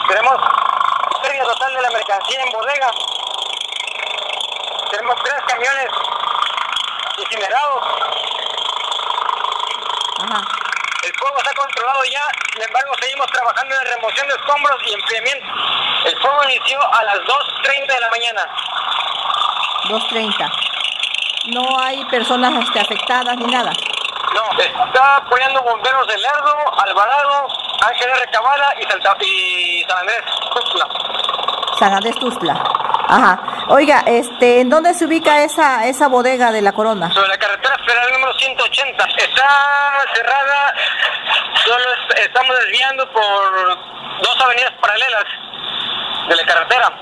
Tenemos pérdida total de la mercancía en bodega. Tenemos 3 camiones incinerados. Ajá. El fuego está controlado ya, sin embargo seguimos trabajando en remoción de escombros y enfriamiento. El fuego inició a las 2:30 de la mañana. 2:30. No hay personas afectadas ni nada. No, está apoyando bomberos de Lerdo, Alvarado, Ángel R. Cabala y San Andrés Tuxtla. San Andrés Tuxtla. Ajá. Oiga, ¿en dónde se ubica esa bodega de La Corona? Sobre la carretera federal número 180. Está cerrada, solo estamos desviando por 2 avenidas paralelas de la carretera.